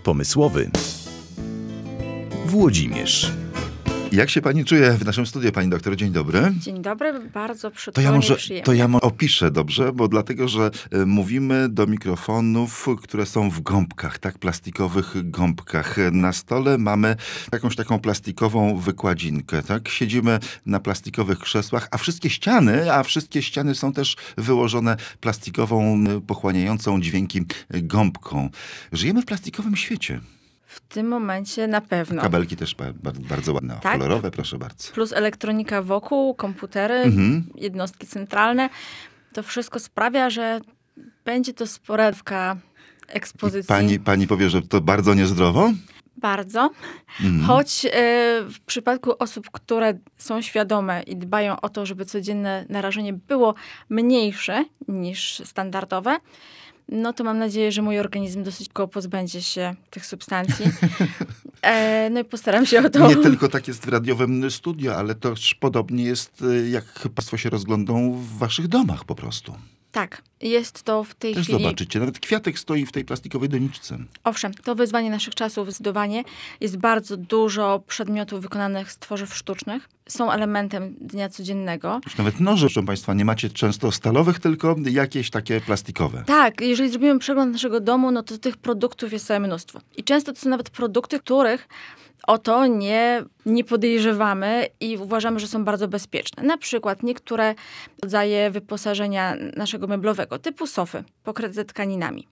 Pomysłowy Włodzimierz. Jak się pani czuje w naszym studiu, pani doktor? Dzień dobry. Dzień dobry, bardzo przyjemnie. To ja może opiszę dobrze, bo dlatego, że mówimy do mikrofonów, które są w gąbkach, tak, plastikowych gąbkach. Na stole mamy jakąś taką plastikową wykładzinkę, tak? Siedzimy na plastikowych krzesłach, a wszystkie ściany są też wyłożone plastikową, pochłaniającą dźwięki gąbką. Żyjemy w plastikowym świecie. W tym momencie na pewno. Kabelki też bardzo ładne, tak? Kolorowe, proszę bardzo. Plus elektronika wokół, komputery, jednostki centralne. To wszystko sprawia, że będzie to sporadka ekspozycji. Pani powie, że to bardzo niezdrowo? Bardzo. Choć w przypadku osób, które są świadome i dbają o to, żeby codzienne narażenie było mniejsze niż standardowe, no to mam nadzieję, że mój organizm dosyć szybko pozbędzie się tych substancji. No i postaram się o to. Nie tylko tak jest w radiowym studio, ale też podobnie jest, jak państwo się rozglądą w waszych domach po prostu. Tak, jest to w tej też chwili... zobaczycie, nawet kwiatek stoi w tej plastikowej doniczce. Owszem, to wyzwanie naszych czasów zdecydowanie. Jest bardzo dużo przedmiotów wykonanych z tworzyw sztucznych. Są elementem dnia codziennego. Już nawet noże, proszę państwa, nie macie często stalowych, tylko jakieś takie plastikowe. Tak, jeżeli zrobimy przegląd naszego domu, no to tych produktów jest całe mnóstwo. I często to są nawet produkty, których o to nie podejrzewamy i uważamy, że są bardzo bezpieczne. Na przykład niektóre rodzaje wyposażenia naszego meblowego, typu sofy pokryte tkaninami.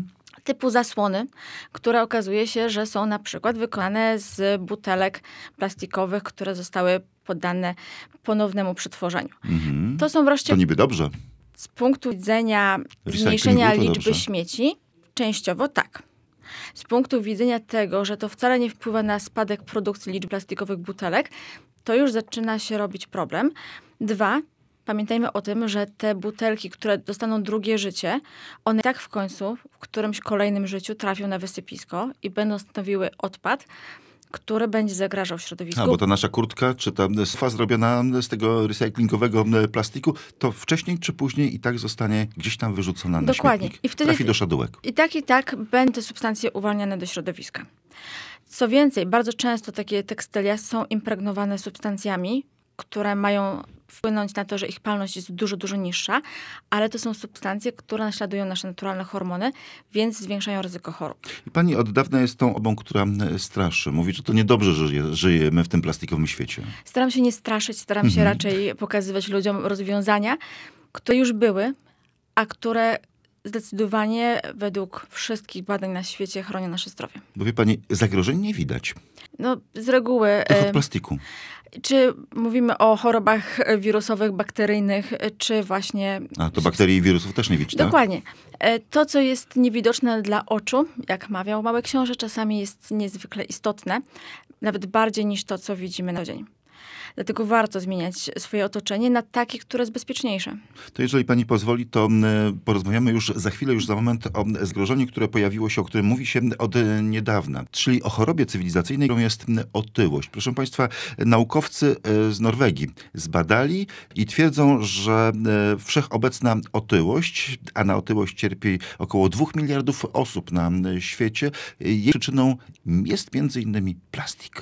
Typu zasłony, które okazuje się, że są na przykład wykonane z butelek plastikowych, które zostały poddane ponownemu przetworzeniu. To są wreszcie... To niby dobrze. Z punktu widzenia zmniejszenia liczby śmieci, częściowo tak. Z punktu widzenia tego, że to wcale nie wpływa na spadek produkcji liczby plastikowych butelek, to już zaczyna się robić problem. 2, pamiętajmy o tym, że te butelki, które dostaną drugie życie, one tak w końcu, w którymś kolejnym życiu trafią na wysypisko i będą stanowiły odpad, który będzie zagrażał środowisku. Bo ta nasza kurtka, czy ta sofa zrobiona z tego recyklingowego plastiku, to wcześniej czy później i tak zostanie gdzieś tam wyrzucona na śmietnik. I wtedy trafi do szadółek. I tak będą te substancje uwalniane do środowiska. Co więcej, bardzo często takie tekstylia są impregnowane substancjami, które mają wpłynąć na to, że ich palność jest dużo, dużo niższa, ale to są substancje, które naśladują nasze naturalne hormony, więc zwiększają ryzyko chorób. I pani od dawna jest tą osobą, która straszy. Mówi, że to niedobrze, że żyjemy w tym plastikowym świecie. Staram się nie straszyć, staram się raczej pokazywać ludziom rozwiązania, które już były, a które zdecydowanie według wszystkich badań na świecie chronią nasze zdrowie. Bo wie pani, zagrożeń nie widać. No, z reguły... Tylko w plastiku. Czy mówimy o chorobach wirusowych, bakteryjnych, czy właśnie... A to bakterii i wirusów też nie widać, tak? Dokładnie. To, co jest niewidoczne dla oczu, jak mawiał mały książę, czasami jest niezwykle istotne, nawet bardziej niż to, co widzimy na co dzień. Dlatego warto zmieniać swoje otoczenie na takie, które jest bezpieczniejsze. To jeżeli pani pozwoli, to porozmawiamy już za chwilę, już za moment o zagrożeniu, które pojawiło się, o którym mówi się od niedawna. Czyli o chorobie cywilizacyjnej, którą jest otyłość. Proszę państwa, naukowcy z Norwegii zbadali i twierdzą, że wszechobecna otyłość, a na otyłość cierpi około 2 miliardów osób na świecie, jej przyczyną jest między innymi plastik.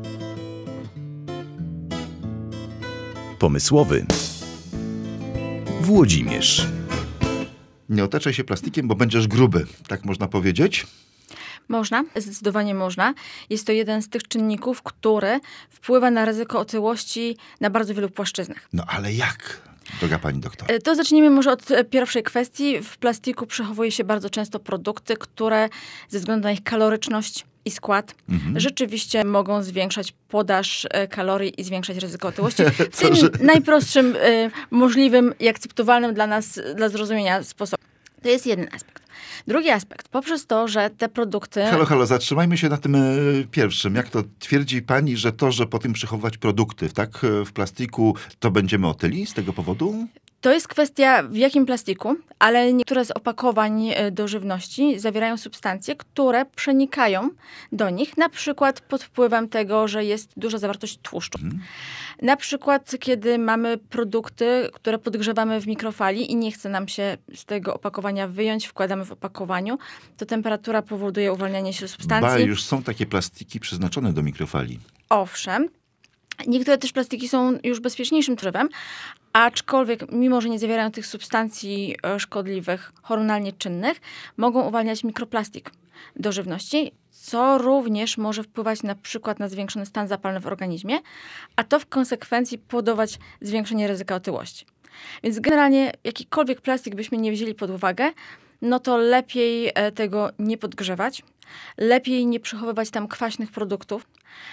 Pomysłowy Włodzimierz. Nie otaczaj się plastikiem, bo będziesz gruby. Tak można powiedzieć? Można, zdecydowanie można. Jest to jeden z tych czynników, który wpływa na ryzyko otyłości na bardzo wielu płaszczyznach. No ale jak, droga pani doktor? To zacznijmy może od pierwszej kwestii. W plastiku przechowuje się bardzo często produkty, które ze względu na ich kaloryczność i skład rzeczywiście mogą zwiększać podaż kalorii i zwiększać ryzyko otyłości. W tym najprostszym możliwym i akceptowalnym dla nas, dla zrozumienia sposobie. To jest jeden aspekt. Drugi aspekt, poprzez to, że te produkty... Halo, zatrzymajmy się na tym pierwszym. Jak to twierdzi pani, że to, że po tym przechowywać produkty, tak, w plastiku, to będziemy otyli z tego powodu? To jest kwestia w jakim plastiku, ale niektóre z opakowań do żywności zawierają substancje, które przenikają do nich, na przykład pod wpływem tego, że jest duża zawartość tłuszczu. Na przykład, kiedy mamy produkty, które podgrzewamy w mikrofali i nie chce nam się z tego opakowania wyjąć, wkładamy w opakowaniu, to temperatura powoduje uwalnianie się substancji. Już są takie plastiki przeznaczone do mikrofali. Owszem. Niektóre też plastiki są już bezpieczniejszym trybem, aczkolwiek mimo, że nie zawierają tych substancji szkodliwych, hormonalnie czynnych, mogą uwalniać mikroplastik do żywności, co również może wpływać na przykład na zwiększony stan zapalny w organizmie, a to w konsekwencji powodować zwiększenie ryzyka otyłości. Więc generalnie jakikolwiek plastik byśmy nie wzięli pod uwagę, no to lepiej tego nie podgrzewać, lepiej nie przechowywać tam kwaśnych produktów.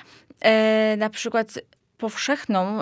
Na przykład powszechną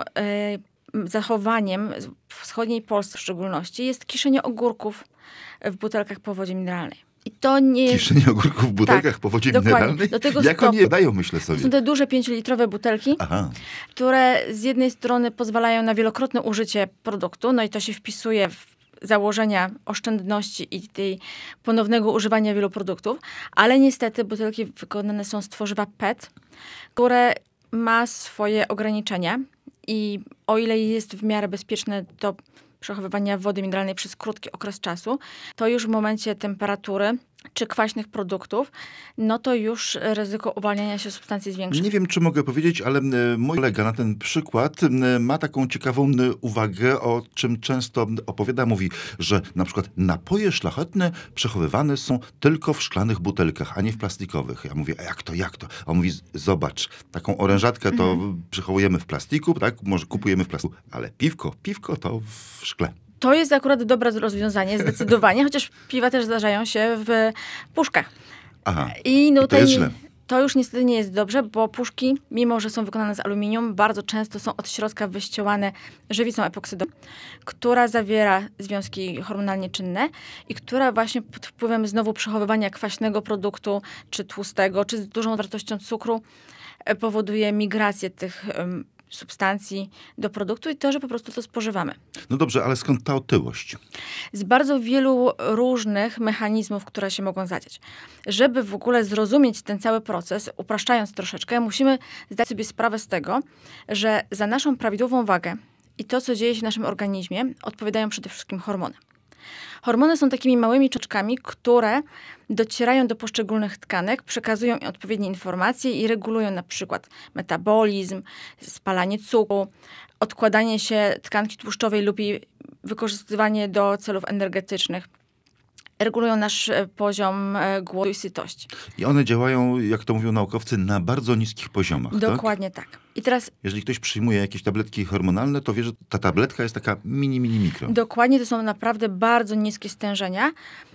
zachowaniem w wschodniej Polsce w szczególności jest kiszenie ogórków w butelkach po wodzie mineralnej. I to nie jest... Kiszenie ogórków w butelkach po wodzie mineralnej? Do tego Jak oni je dają, myślę sobie. To są te duże 5-litrowe butelki, które z jednej strony pozwalają na wielokrotne użycie produktu, no i to się wpisuje w założenia oszczędności i tej ponownego używania wielu produktów, ale niestety butelki wykonane są z tworzywa PET, które ma swoje ograniczenia i o ile jest w miarę bezpieczne do przechowywania wody mineralnej przez krótki okres czasu, to już w momencie temperatury czy kwaśnych produktów, no to już ryzyko uwalniania się substancji zwiększa. Nie wiem, czy mogę powiedzieć, ale mój kolega na ten przykład ma taką ciekawą uwagę, o czym często opowiada. Mówi, że na przykład napoje szlachetne przechowywane są tylko w szklanych butelkach, a nie w plastikowych. Ja mówię, a jak to? A on mówi, zobacz, taką orężatkę to przechowujemy w plastiku, tak? Może kupujemy w plastiku, ale piwko to w szkle. To jest akurat dobre rozwiązanie, zdecydowanie, chociaż piwa też zdarzają się w puszkach. Aha, I to jest źle. To już niestety nie jest dobrze, bo puszki, mimo że są wykonane z aluminium, bardzo często są od środka wyścielane żywicą epoksydową, która zawiera związki hormonalnie czynne i która właśnie pod wpływem znowu przechowywania kwaśnego produktu, czy tłustego, czy z dużą wartością cukru powoduje migrację tych substancji do produktu i to, że po prostu to spożywamy. No dobrze, ale skąd ta otyłość? Z bardzo wielu różnych mechanizmów, które się mogą zadziać. Żeby w ogóle zrozumieć ten cały proces, upraszczając troszeczkę, musimy zdać sobie sprawę z tego, że za naszą prawidłową wagę i to, co dzieje się w naszym organizmie, odpowiadają przede wszystkim hormony. Hormony są takimi małymi cząstkami, które docierają do poszczególnych tkanek, przekazują im odpowiednie informacje i regulują na przykład metabolizm, spalanie cukru, odkładanie się tkanki tłuszczowej lub jej wykorzystywanie do celów energetycznych. Regulują nasz poziom głodu i sytości. I one działają, jak to mówią naukowcy, na bardzo niskich poziomach. Dokładnie tak. I teraz... Jeżeli ktoś przyjmuje jakieś tabletki hormonalne, to wie, że ta tabletka jest taka mikro. Dokładnie, to są naprawdę bardzo niskie stężenia.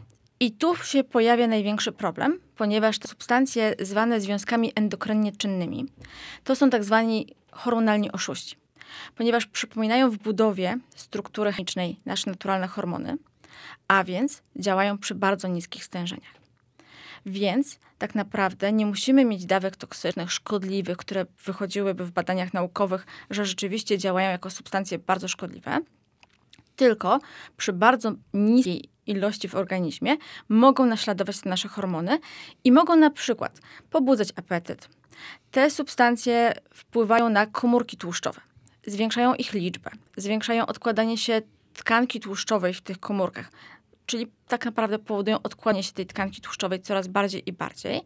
I tu się pojawia największy problem, ponieważ te substancje zwane związkami endokrynnie czynnymi to są tak zwani hormonalni oszuści. Ponieważ przypominają w budowie struktury chemicznej nasze naturalne hormony, a więc działają przy bardzo niskich stężeniach. Więc tak naprawdę nie musimy mieć dawek toksycznych, szkodliwych, które wychodziłyby w badaniach naukowych, że rzeczywiście działają jako substancje bardzo szkodliwe, tylko przy bardzo niskiej ilości w organizmie mogą naśladować te nasze hormony i mogą na przykład pobudzać apetyt. Te substancje wpływają na komórki tłuszczowe, zwiększają ich liczbę, zwiększają odkładanie się tkanki tłuszczowej w tych komórkach, czyli tak naprawdę powodują odkładanie się tej tkanki tłuszczowej coraz bardziej i bardziej.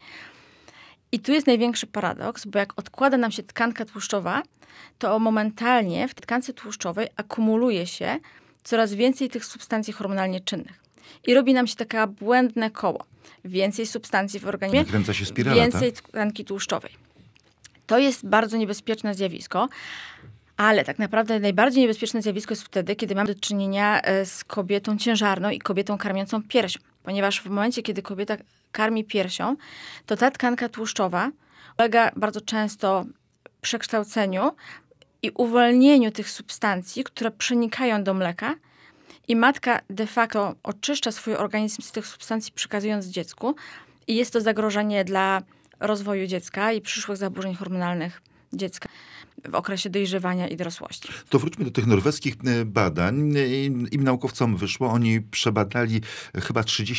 I tu jest największy paradoks, bo jak odkłada nam się tkanka tłuszczowa, to momentalnie w tkance tłuszczowej akumuluje się coraz więcej tych substancji hormonalnie czynnych. I robi nam się takie błędne koło. Więcej substancji w organizmie, nakręca się spirala, więcej tkanki tłuszczowej. To jest bardzo niebezpieczne zjawisko, ale tak naprawdę najbardziej niebezpieczne zjawisko jest wtedy, kiedy mamy do czynienia z kobietą ciężarną i kobietą karmiącą piersią. Ponieważ w momencie, kiedy kobieta karmi piersią, to ta tkanka tłuszczowa ulega bardzo często przekształceniu i uwolnieniu tych substancji, które przenikają do mleka i matka de facto oczyszcza swój organizm z tych substancji, przekazując dziecku. I jest to zagrożenie dla rozwoju dziecka i przyszłych zaburzeń hormonalnych dziecka. w okresie dojrzewania i dorosłości. To wróćmy do tych norweskich badań. Im naukowcom wyszło, oni przebadali chyba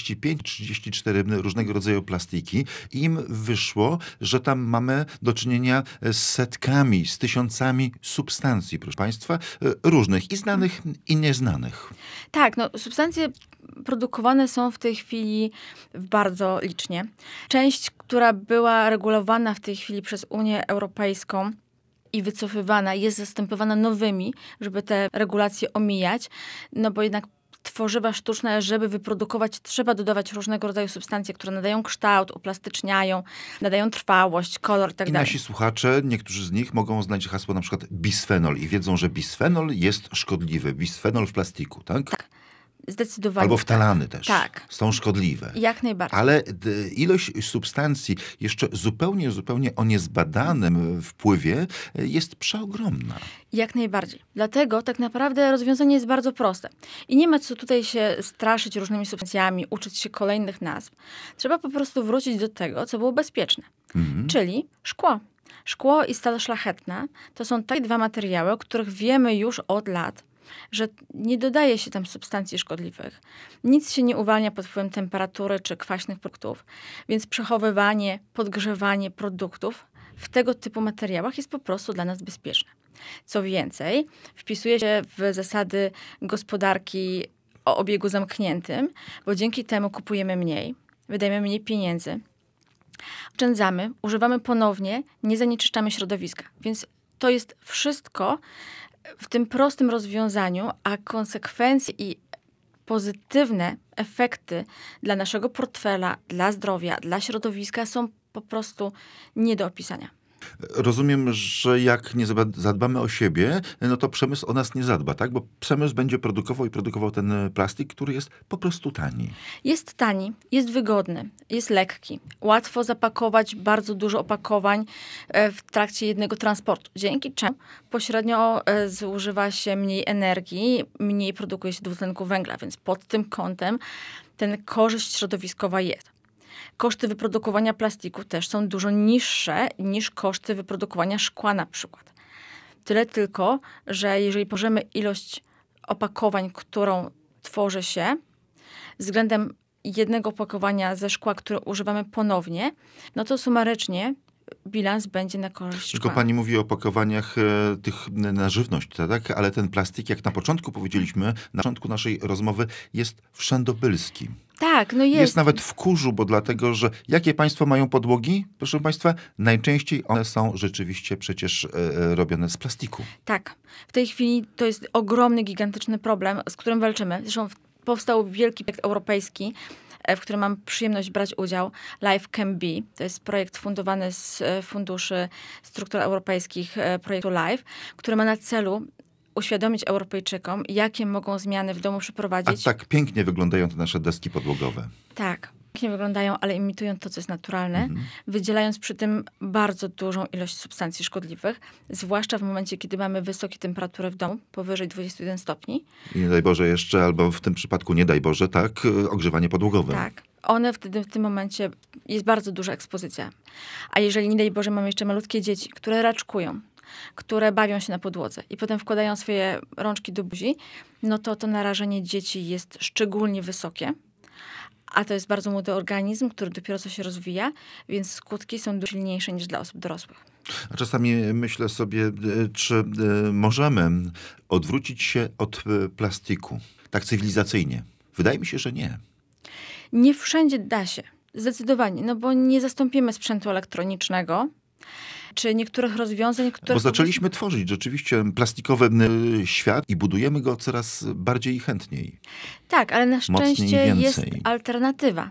35-34 różnego rodzaju plastiki. Im wyszło, że tam mamy do czynienia z setkami, z tysiącami substancji, proszę Państwa, różnych i znanych, i nieznanych. Tak, no substancje produkowane są w tej chwili bardzo licznie. Część, która była regulowana w tej chwili przez Unię Europejską i wycofywana, jest zastępowana nowymi, żeby te regulacje omijać, no bo jednak tworzywa sztuczne, żeby wyprodukować, trzeba dodawać różnego rodzaju substancje, które nadają kształt, uplastyczniają, nadają trwałość, kolor i tak I dalej. nasi słuchacze, niektórzy z nich mogą znać hasło na przykład bisfenol i wiedzą, że bisfenol jest szkodliwy. Bisfenol w plastiku, tak? Tak. Zdecydowanie. Albo wtalany też. Tak. Są szkodliwe. Jak najbardziej. Ale ilość substancji jeszcze zupełnie o niezbadanym wpływie jest przeogromna. Jak najbardziej. Dlatego tak naprawdę rozwiązanie jest bardzo proste. I nie ma co tutaj się straszyć różnymi substancjami, uczyć się kolejnych nazw. Trzeba po prostu wrócić do tego, co było bezpieczne. Czyli szkło. Szkło i stal szlachetna to są takie dwa materiały, o których wiemy już od lat, że nie dodaje się tam substancji szkodliwych. Nic się nie uwalnia pod wpływem temperatury czy kwaśnych produktów, więc przechowywanie, podgrzewanie produktów w tego typu materiałach jest po prostu dla nas bezpieczne. Co więcej, wpisuje się w zasady gospodarki o obiegu zamkniętym, bo dzięki temu kupujemy mniej, wydajemy mniej pieniędzy, oszczędzamy, używamy ponownie, nie zanieczyszczamy środowiska. Więc to jest wszystko w tym prostym rozwiązaniu, a konsekwencje i pozytywne efekty dla naszego portfela, dla zdrowia, dla środowiska są po prostu nie do opisania. Rozumiem, że jak nie zadbamy o siebie, no to przemysł o nas nie zadba, tak? Bo przemysł będzie produkował ten plastik, który jest po prostu tani. Jest tani, jest wygodny, jest lekki. Łatwo zapakować bardzo dużo opakowań w trakcie jednego transportu, dzięki czemu pośrednio zużywa się mniej energii, mniej produkuje się dwutlenku węgla, więc pod tym kątem ten korzyść środowiskowa jest. Koszty wyprodukowania plastiku też są dużo niższe niż koszty wyprodukowania szkła na przykład. Tyle tylko, że jeżeli położymy ilość opakowań, którą tworzy się względem jednego opakowania ze szkła, które używamy ponownie, no to sumarycznie bilans będzie na korzyść Tylko szkła. pani mówi o opakowaniach tych na żywność, tak? Ale ten plastik, jak na początku powiedzieliśmy, na początku naszej rozmowy, jest wszędobylski. Tak, no jest. Jest nawet w kurzu, bo dlatego, że jakie państwo mają podłogi? Proszę państwa, najczęściej one są rzeczywiście przecież robione z plastiku. Tak. W tej chwili to jest ogromny, gigantyczny problem, z którym walczymy. Zresztą powstał wielki projekt europejski, w którym mam przyjemność brać udział. Life Can Be. To jest projekt fundowany z funduszy struktur europejskich projektu LIFE, który ma na celu uświadomić Europejczykom, jakie mogą zmiany w domu A przeprowadzić. tak pięknie wyglądają te nasze deski podłogowe. Tak. Pięknie wyglądają, ale imitują to, co jest naturalne, wydzielając przy tym bardzo dużą ilość substancji szkodliwych, zwłaszcza w momencie, kiedy mamy wysokie temperatury w domu, powyżej 21 stopni. I nie daj Boże jeszcze, albo w tym przypadku nie daj Boże, tak, ogrzewanie podłogowe. Tak. One wtedy w tym momencie jest bardzo duża ekspozycja. A jeżeli nie daj Boże mamy jeszcze malutkie dzieci, które raczkują, które bawią się na podłodze i potem wkładają swoje rączki do buzi, no to narażenie dzieci jest szczególnie wysokie. A to jest bardzo młody organizm, który dopiero co się rozwija, więc skutki są dużo silniejsze niż dla osób dorosłych. A czasami myślę sobie, czy możemy odwrócić się od plastiku tak cywilizacyjnie? Wydaje mi się, że nie. Nie wszędzie da się, zdecydowanie, no bo nie zastąpimy sprzętu elektronicznego, czy niektórych rozwiązań, które... Bo zaczęliśmy tworzyć rzeczywiście plastikowy świat i budujemy go coraz bardziej i chętniej. Tak, ale na Mocniej i szczęście jest więcej. alternatywa,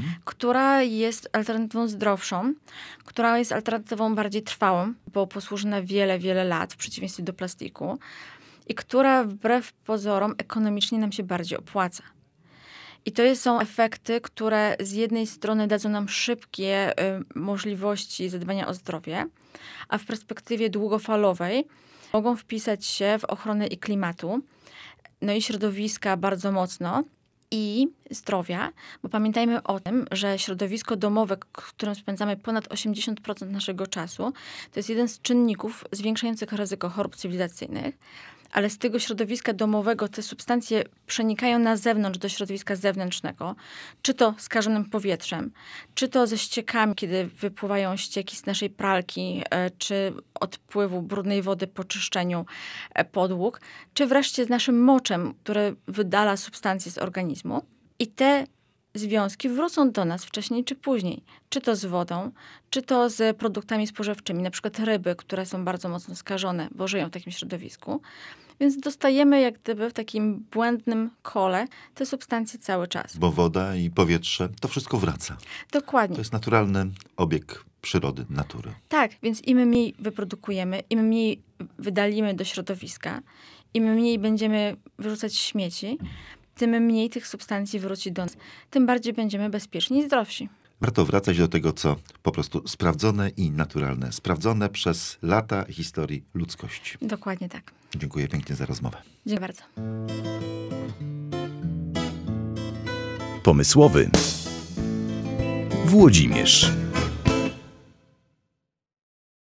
która jest alternatywą zdrowszą, która jest alternatywą bardziej trwałą, bo posłuży na wiele, wiele lat, w przeciwieństwie do plastiku, i która wbrew pozorom ekonomicznie nam się bardziej opłaca. I to są efekty, które z jednej strony dadzą nam szybkie możliwości zadbania o zdrowie, a w perspektywie długofalowej mogą wpisać się w ochronę i klimatu, no i środowiska bardzo mocno. i zdrowia, bo pamiętajmy o tym, że środowisko domowe, w którym spędzamy ponad 80% naszego czasu, to jest jeden z czynników zwiększających ryzyko chorób cywilizacyjnych, ale z tego środowiska domowego te substancje przenikają na zewnątrz do środowiska zewnętrznego, czy to skażonym powietrzem, czy to ze ściekami, kiedy wypływają ścieki z naszej pralki, czy odpływu brudnej wody po czyszczeniu podłóg, czy wreszcie z naszym moczem, który wydala substancje z organizmu. I te związki wrócą do nas wcześniej czy później. Czy to z wodą, czy to z produktami spożywczymi, na przykład ryby, które są bardzo mocno skażone, bo żyją w takim środowisku. Więc dostajemy jak gdyby w takim błędnym kole te substancje cały czas. Bo woda i powietrze, to wszystko wraca. Dokładnie. To jest naturalny obieg przyrody, natury. Tak, więc im mniej wyprodukujemy, im mniej wydalimy do środowiska, im mniej będziemy wyrzucać śmieci, tym mniej tych substancji wróci do nas. Tym bardziej będziemy bezpieczni i zdrowsi. Warto wracać do tego, co po prostu sprawdzone i naturalne. Sprawdzone przez lata historii ludzkości. Dokładnie tak. Dziękuję pięknie za rozmowę. Dziękuję bardzo. Pomysłowy Włodzimierz.